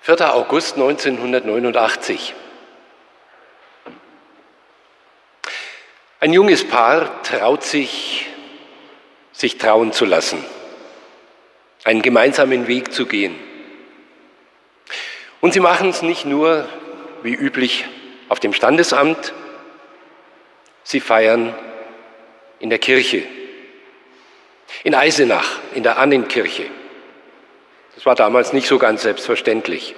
4. August 1989. Ein junges Paar traut sich trauen zu lassen, einen gemeinsamen Weg zu gehen. Und sie machen es nicht nur, wie üblich, auf dem Standesamt, sie feiern in der Kirche, in Eisenach, in der Annenkirche. Das war damals nicht so ganz selbstverständlich.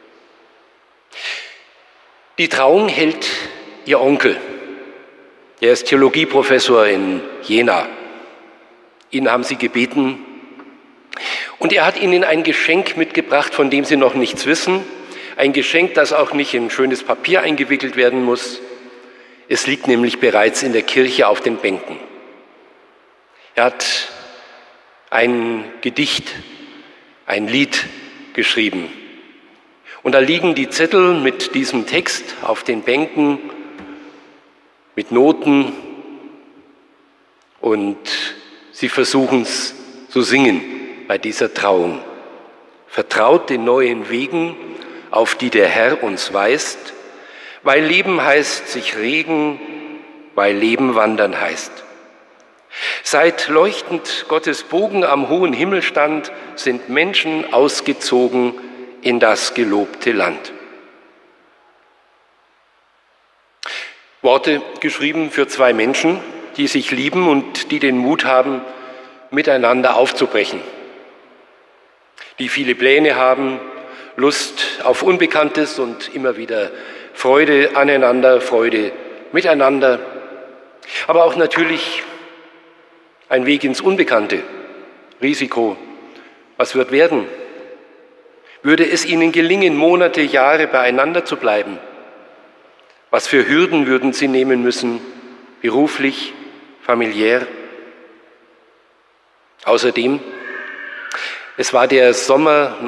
Die Trauung hält ihr Onkel. Er ist Theologieprofessor in Jena. Ihn haben sie gebeten und er hat ihnen ein Geschenk mitgebracht, von dem sie noch nichts wissen. Ein Geschenk, das auch nicht in schönes Papier eingewickelt werden muss. Es liegt nämlich bereits in der Kirche auf den Bänken. Er hat ein Gedicht, ein Lied geschrieben. Und da liegen die Zettel mit diesem Text auf den Bänken, mit Noten, und sie versuchen es zu singen bei dieser Trauung. Vertraut den neuen Wegen, auf die der Herr uns weist, weil Leben heißt sich regen, weil Leben wandern heißt. Seit leuchtend Gottes Bogen am hohen Himmel stand, sind Menschen ausgezogen in das gelobte Land. Worte geschrieben für zwei Menschen, die sich lieben und die den Mut haben, miteinander aufzubrechen, die viele Pläne haben, Lust auf Unbekanntes und immer wieder Freude aneinander, Freude miteinander, aber auch natürlich ein Weg ins Unbekannte, Risiko. Was wird werden? Würde es ihnen gelingen, Monate, Jahre beieinander zu bleiben? Was für Hürden würden sie nehmen müssen, beruflich, familiär? Außerdem, es war der Sommer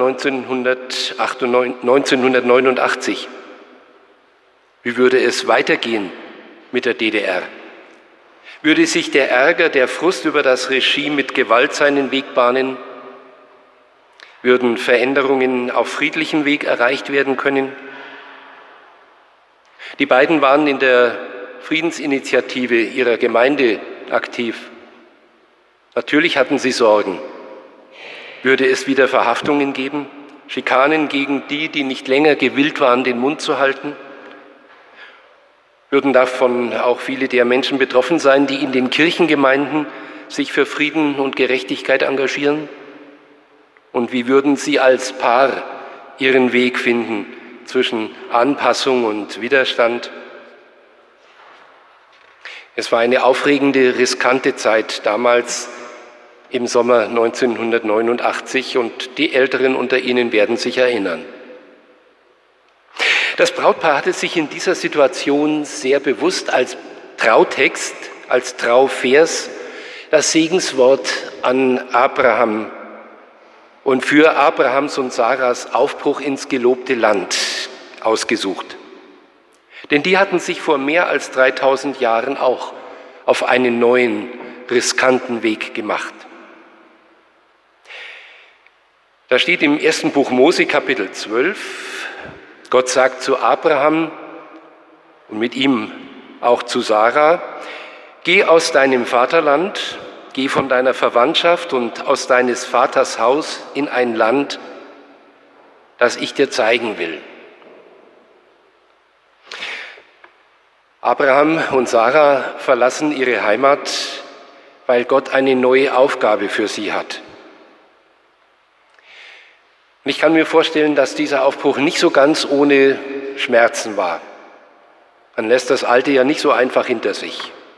1989. Wie würde es weitergehen mit der DDR? Würde sich der Ärger, der Frust über das Regime mit Gewalt seinen Weg bahnen? Würden Veränderungen auf friedlichem Weg erreicht werden können? Die beiden waren in der Friedensinitiative ihrer Gemeinde aktiv. Natürlich hatten sie Sorgen. Würde es wieder Verhaftungen geben? Schikanen gegen die, die nicht länger gewillt waren, den Mund zu halten? Würden davon auch viele der Menschen betroffen sein, die in den Kirchengemeinden sich für Frieden und Gerechtigkeit engagieren? Und wie würden sie als Paar ihren Weg finden zwischen Anpassung und Widerstand? Es war eine aufregende, riskante Zeit damals im Sommer 1989 und die Älteren unter Ihnen werden sich erinnern. Das Brautpaar hatte sich in dieser Situation sehr bewusst als Trautext, als Trauvers das Segenswort an Abraham und für Abrahams und Saras Aufbruch ins gelobte Land ausgesucht. Denn die hatten sich vor mehr als 3000 Jahren auch auf einen neuen, riskanten Weg gemacht. Da steht im 1. Buch Mose, Kapitel 12, Gott sagt zu Abraham und mit ihm auch zu Sarah: Geh aus deinem Vaterland, geh von deiner Verwandtschaft und aus deines Vaters Haus in ein Land, das ich dir zeigen will. Abraham und Sarah verlassen ihre Heimat, weil Gott eine neue Aufgabe für sie hat. Und ich kann mir vorstellen, dass dieser Aufbruch nicht so ganz ohne Schmerzen war. Man lässt das Alte ja nicht so einfach hinter sich.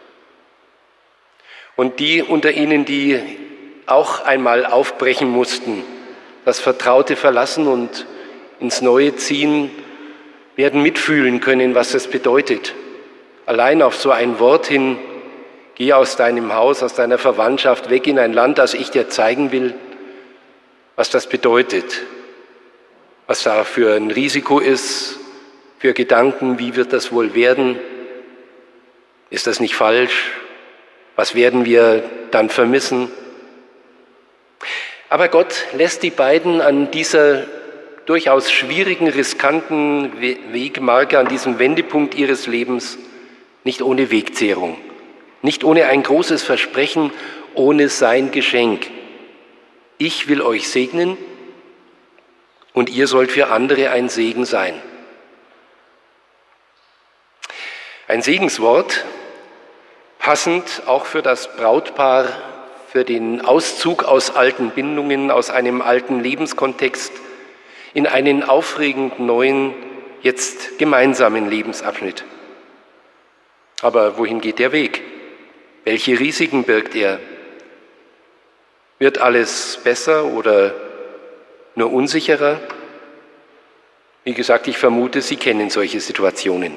Und die unter ihnen, die auch einmal aufbrechen mussten, das Vertraute verlassen und ins Neue ziehen, werden mitfühlen können, was es bedeutet. Allein auf so ein Wort hin: Geh aus deinem Haus, aus deiner Verwandtschaft, weg in ein Land, das ich dir zeigen will, was das bedeutet, was da für ein Risiko ist, für Gedanken, wie wird das wohl werden? Ist das nicht falsch? Was werden wir dann vermissen? Aber Gott lässt die beiden an dieser durchaus schwierigen, riskanten Wegmarke an diesem Wendepunkt ihres Lebens nicht ohne Wegzehrung, nicht ohne ein großes Versprechen, ohne sein Geschenk. Ich will euch segnen und ihr sollt für andere ein Segen sein. Ein Segenswort, passend auch für das Brautpaar, für den Auszug aus alten Bindungen, aus einem alten Lebenskontext in einen aufregend neuen, jetzt gemeinsamen Lebensabschnitt. Aber wohin geht der Weg? Welche Risiken birgt er? Wird alles besser oder nur unsicherer? Wie gesagt, ich vermute, Sie kennen solche Situationen.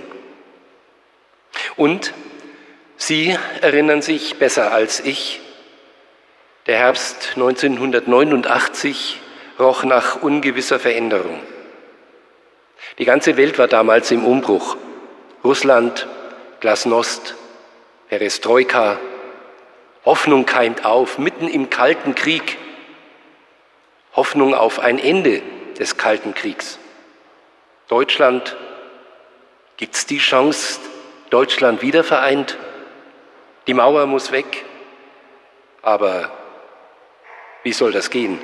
Und Sie erinnern sich besser als ich, der Herbst 1989 roch nach ungewisser Veränderung. Die ganze Welt war damals im Umbruch. Russland, Glasnost, Perestroika, Hoffnung keimt auf, mitten im Kalten Krieg. Hoffnung auf ein Ende des Kalten Kriegs. Deutschland, gibt es die Chance, Deutschland wieder vereint? Die Mauer muss weg, aber wie soll das gehen?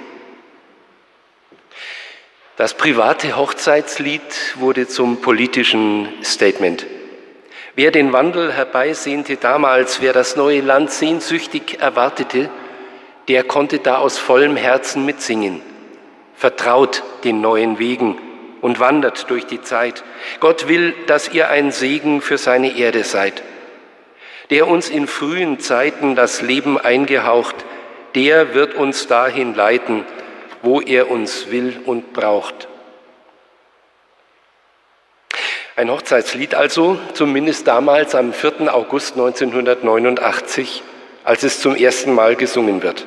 Das private Hochzeitslied wurde zum politischen Statement. Wer den Wandel herbeisehnte damals, wer das neue Land sehnsüchtig erwartete, der konnte da aus vollem Herzen mitsingen. Vertraut den neuen Wegen und wandert durch die Zeit. Gott will, dass ihr ein Segen für seine Erde seid. Der uns in frühen Zeiten das Leben eingehaucht, der wird uns dahin leiten, wo er uns will und braucht. Ein Hochzeitslied also, zumindest damals am 4. August 1989, als es zum ersten Mal gesungen wird.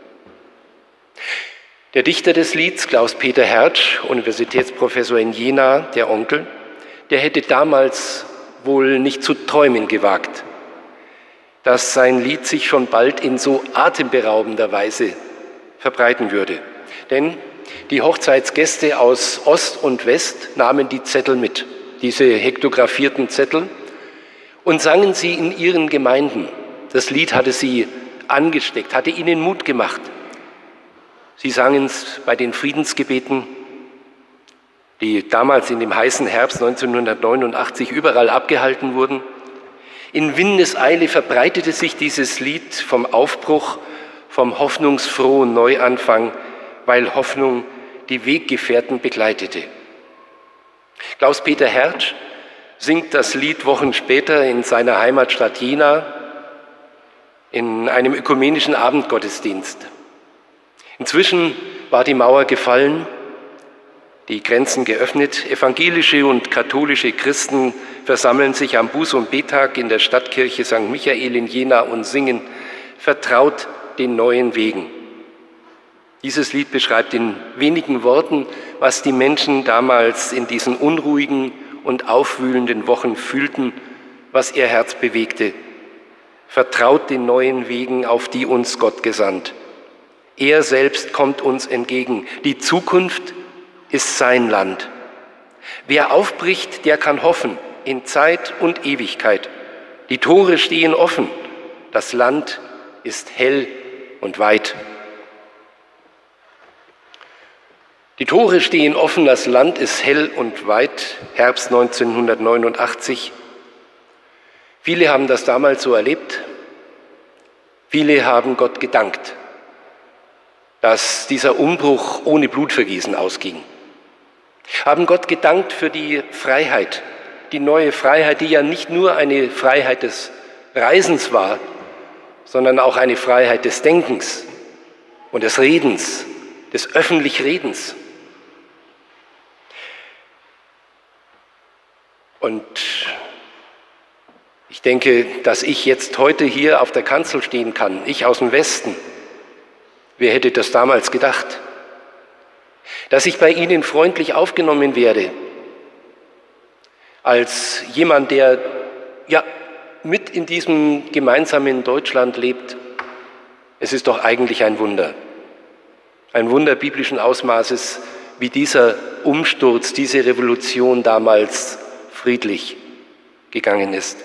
Der Dichter des Lieds, Klaus-Peter Hertsch, Universitätsprofessor in Jena, der Onkel, der hätte damals wohl nicht zu träumen gewagt, dass sein Lied sich schon bald in so atemberaubender Weise verbreiten würde. Denn die Hochzeitsgäste aus Ost und West nahmen die Zettel mit, diese hektografierten Zettel, und sangen sie in ihren Gemeinden. Das Lied hatte sie angesteckt, hatte ihnen Mut gemacht. Sie sangen es bei den Friedensgebeten, die damals in dem heißen Herbst 1989 überall abgehalten wurden. In Windeseile verbreitete sich dieses Lied vom Aufbruch, vom hoffnungsfrohen Neuanfang, weil Hoffnung die Weggefährten begleitete. Klaus-Peter Hertsch singt das Lied Wochen später in seiner Heimatstadt Jena in einem ökumenischen Abendgottesdienst. Inzwischen war die Mauer gefallen, die Grenzen geöffnet. Evangelische und katholische Christen versammeln sich am Buß- und Bettag in der Stadtkirche St. Michael in Jena und singen Vertraut den neuen Wegen. Dieses Lied beschreibt in wenigen Worten, was die Menschen damals in diesen unruhigen und aufwühlenden Wochen fühlten, was ihr Herz bewegte. Vertraut den neuen Wegen, auf die uns Gott gesandt. Er selbst kommt uns entgegen. Die Zukunft ist sein Land. Wer aufbricht, der kann hoffen in Zeit und Ewigkeit. Die Tore stehen offen. Das Land ist hell und weit. Die Tore stehen offen, das Land ist hell und weit. Herbst 1989. Viele haben das damals so erlebt. Viele haben Gott gedankt, dass dieser Umbruch ohne Blutvergießen ausging. Haben Gott gedankt für die Freiheit, die neue Freiheit, die ja nicht nur eine Freiheit des Reisens war, sondern auch eine Freiheit des Denkens und des Redens, des öffentlichen Redens. Und ich denke, dass ich jetzt heute hier auf der Kanzel stehen kann, ich aus dem Westen. Wer hätte das damals gedacht? Dass ich bei Ihnen freundlich aufgenommen werde, als jemand, der ja mit in diesem gemeinsamen Deutschland lebt. Es ist doch eigentlich ein Wunder biblischen Ausmaßes, wie dieser Umsturz, diese Revolution damals friedlich gegangen ist.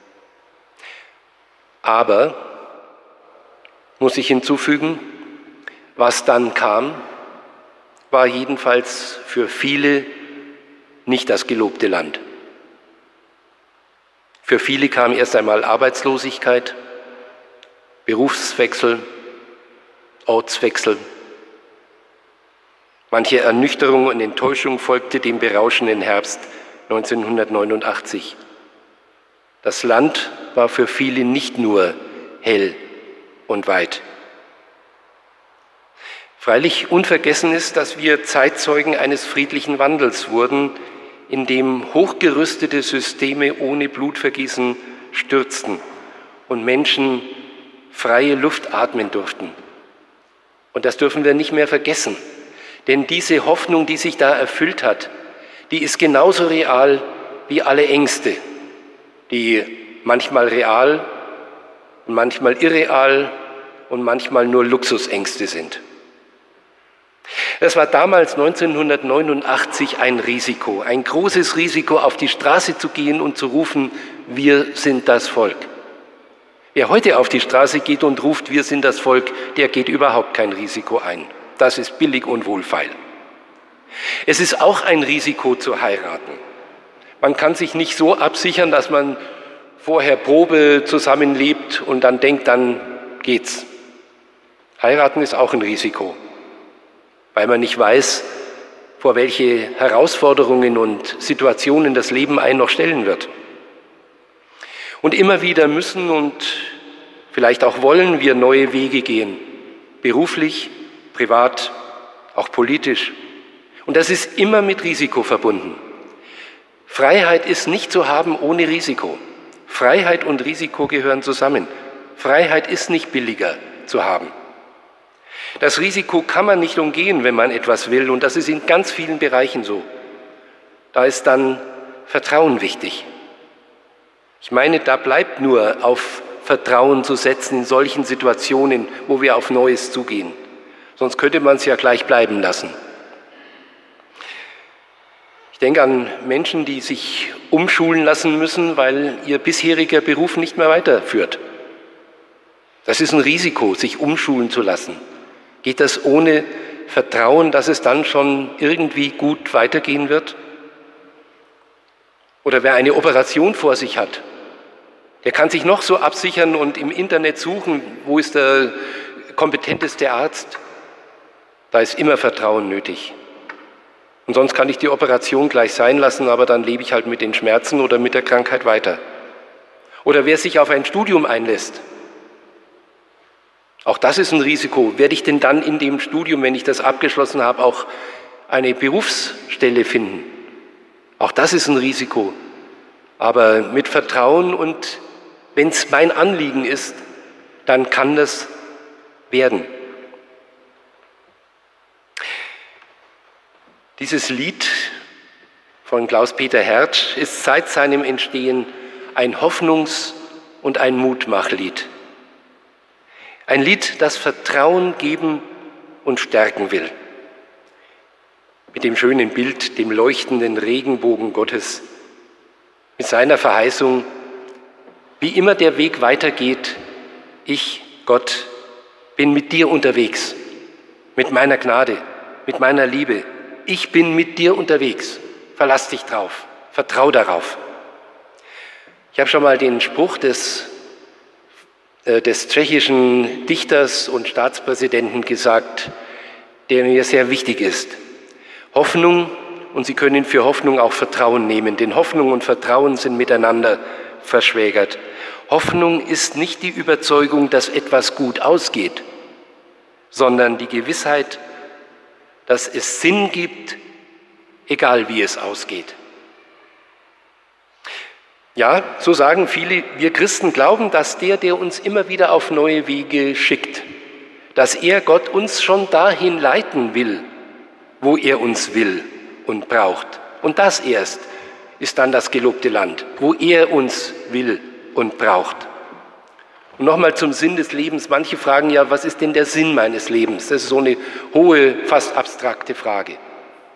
Aber, muss ich hinzufügen, was dann kam, war jedenfalls für viele nicht das gelobte Land. Für viele kam erst einmal Arbeitslosigkeit, Berufswechsel, Ortswechsel. Manche Ernüchterung und Enttäuschung folgte dem berauschenden Herbst 1989. Das Land war für viele nicht nur hell und weit. Freilich unvergessen ist, dass wir Zeitzeugen eines friedlichen Wandels wurden, in dem hochgerüstete Systeme ohne Blutvergießen stürzten und Menschen freie Luft atmen durften. Und das dürfen wir nicht mehr vergessen, denn diese Hoffnung, die sich da erfüllt hat, die ist genauso real wie alle Ängste, die manchmal real und manchmal irreal und manchmal nur Luxusängste sind. Es war damals 1989 ein Risiko, ein großes Risiko, auf die Straße zu gehen und zu rufen, wir sind das Volk. Wer heute auf die Straße geht und ruft, wir sind das Volk, der geht überhaupt kein Risiko ein. Das ist billig und wohlfeil. Es ist auch ein Risiko zu heiraten. Man kann sich nicht so absichern, dass man vorher Probe zusammenlebt und dann denkt, dann geht's. Heiraten ist auch ein Risiko, weil man nicht weiß, vor welche Herausforderungen und Situationen das Leben einen noch stellen wird. Und immer wieder müssen und vielleicht auch wollen wir neue Wege gehen, beruflich, privat, auch politisch. Und das ist immer mit Risiko verbunden. Freiheit ist nicht zu haben ohne Risiko. Freiheit und Risiko gehören zusammen. Freiheit ist nicht billiger zu haben. Das Risiko kann man nicht umgehen, wenn man etwas will, und das ist in ganz vielen Bereichen so. Da ist dann Vertrauen wichtig. Ich meine, da bleibt nur auf Vertrauen zu setzen in solchen Situationen, wo wir auf Neues zugehen. Sonst könnte man es ja gleich bleiben lassen. Ich denke an Menschen, die sich umschulen lassen müssen, weil ihr bisheriger Beruf nicht mehr weiterführt. Das ist ein Risiko, sich umschulen zu lassen. Geht das ohne Vertrauen, dass es dann schon irgendwie gut weitergehen wird? Oder wer eine Operation vor sich hat, der kann sich noch so absichern und im Internet suchen, wo ist der kompetenteste Arzt. Da ist immer Vertrauen nötig. Und sonst kann ich die Operation gleich sein lassen, aber dann lebe ich halt mit den Schmerzen oder mit der Krankheit weiter. Oder wer sich auf ein Studium einlässt, auch das ist ein Risiko. Werde ich denn dann in dem Studium, wenn ich das abgeschlossen habe, auch eine Berufsstelle finden? Auch das ist ein Risiko. Aber mit Vertrauen und wenn es mein Anliegen ist, dann kann das werden. Dieses Lied von Klaus-Peter Hertsch ist seit seinem Entstehen ein Hoffnungs- und ein Mutmachlied. Ein Lied, das Vertrauen geben und stärken will. Mit dem schönen Bild, dem leuchtenden Regenbogen Gottes, mit seiner Verheißung, wie immer der Weg weitergeht, ich, Gott, bin mit dir unterwegs, mit meiner Gnade, mit meiner Liebe. Ich bin mit dir unterwegs. Verlass dich drauf, vertrau darauf. Ich habe schon mal den Spruch des tschechischen Dichters und Staatspräsidenten gesagt, der mir sehr wichtig ist. Hoffnung, und Sie können für Hoffnung auch Vertrauen nehmen, denn Hoffnung und Vertrauen sind miteinander verschwägert. Hoffnung ist nicht die Überzeugung, dass etwas gut ausgeht, sondern die Gewissheit, dass es Sinn gibt, egal wie es ausgeht. Ja, so sagen viele, wir Christen glauben, dass der uns immer wieder auf neue Wege schickt, dass Gott uns schon dahin leiten will, wo er uns will und braucht. Und das erst ist dann das gelobte Land, wo er uns will und braucht. Und nochmal zum Sinn des Lebens. Manche fragen ja, was ist denn der Sinn meines Lebens? Das ist so eine hohe, fast abstrakte Frage.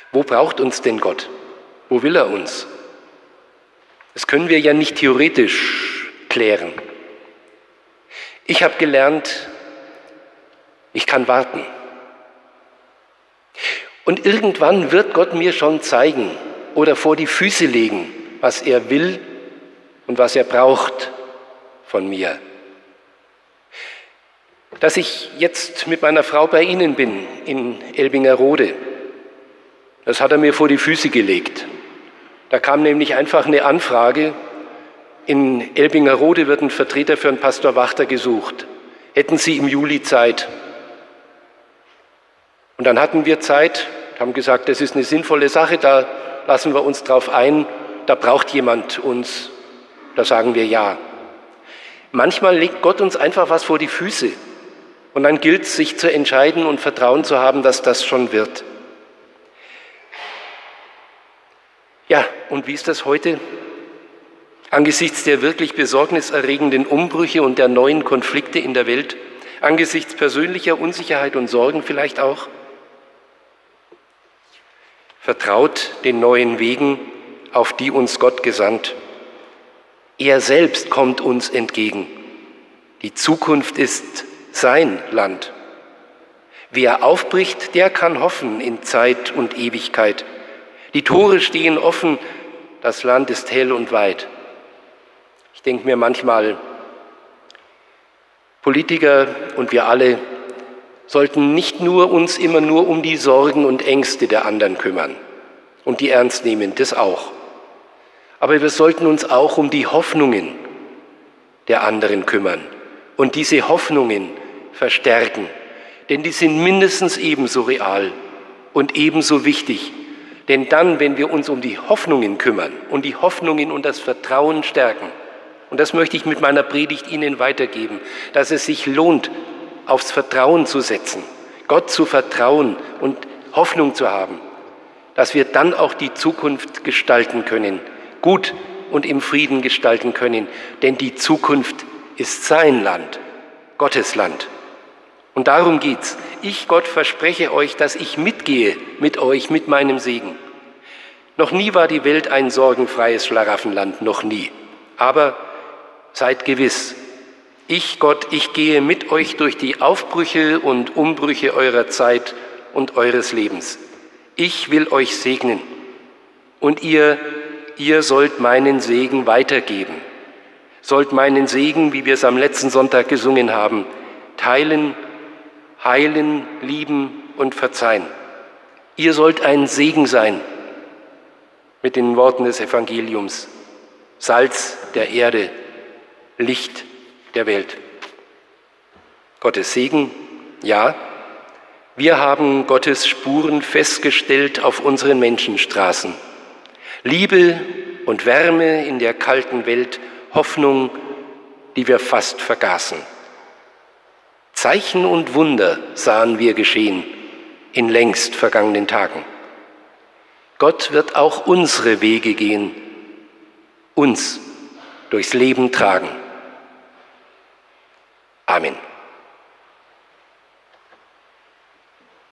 Wo braucht uns denn Gott? Wo will er uns? Das können wir ja nicht theoretisch klären. Ich habe gelernt, ich kann warten. Und irgendwann wird Gott mir schon zeigen oder vor die Füße legen, was er will und was er braucht von mir. Dass ich jetzt mit meiner Frau bei Ihnen bin, in Elbingerode, das hat er mir vor die Füße gelegt. Da kam nämlich einfach eine Anfrage, in Elbingerode wird ein Vertreter für einen Pastor Wachter gesucht. Hätten Sie im Juli Zeit? Und dann hatten wir Zeit, haben gesagt, das ist eine sinnvolle Sache, da lassen wir uns drauf ein, da braucht jemand uns, da sagen wir ja. Manchmal legt Gott uns einfach was vor die Füße und dann gilt es, sich zu entscheiden und Vertrauen zu haben, dass das schon wird. Ja, und wie ist das heute? Angesichts der wirklich besorgniserregenden Umbrüche und der neuen Konflikte in der Welt, angesichts persönlicher Unsicherheit und Sorgen vielleicht auch, vertraut den neuen Wegen, auf die uns Gott gesandt. Er selbst kommt uns entgegen. Die Zukunft ist sein Land. Wer aufbricht, der kann hoffen in Zeit und Ewigkeit. Die Tore stehen offen, das Land ist hell und weit. Ich denke mir manchmal, Politiker und wir alle sollten nicht nur uns immer nur um die Sorgen und Ängste der anderen kümmern und die ernst nehmen, das auch. Aber wir sollten uns auch um die Hoffnungen der anderen kümmern und diese Hoffnungen verstärken, denn die sind mindestens ebenso real und ebenso wichtig. Denn dann, wenn wir uns um die Hoffnungen kümmern und die Hoffnungen und das Vertrauen stärken, und das möchte ich mit meiner Predigt Ihnen weitergeben, dass es sich lohnt, aufs Vertrauen zu setzen, Gott zu vertrauen und Hoffnung zu haben, dass wir dann auch die Zukunft gestalten können, gut und im Frieden gestalten können, denn die Zukunft ist sein Land, Gottes Land. Und darum geht's. Ich, Gott, verspreche euch, dass ich mitgehe mit euch, mit meinem Segen. Noch nie war die Welt ein sorgenfreies Schlaraffenland, noch nie. Aber seid gewiss, ich, Gott, ich gehe mit euch durch die Aufbrüche und Umbrüche eurer Zeit und eures Lebens. Ich will euch segnen und ihr sollt meinen Segen weitergeben. Sollt meinen Segen, wie wir es am letzten Sonntag gesungen haben, teilen, heilen, lieben und verzeihen. Ihr sollt ein Segen sein, mit den Worten des Evangeliums, Salz der Erde, Licht der Welt. Gottes Segen, ja, wir haben Gottes Spuren festgestellt auf unseren Menschenstraßen. Liebe und Wärme in der kalten Welt, Hoffnung, die wir fast vergaßen. Zeichen und Wunder sahen wir geschehen in längst vergangenen Tagen. Gott wird auch unsere Wege gehen, uns durchs Leben tragen. Amen.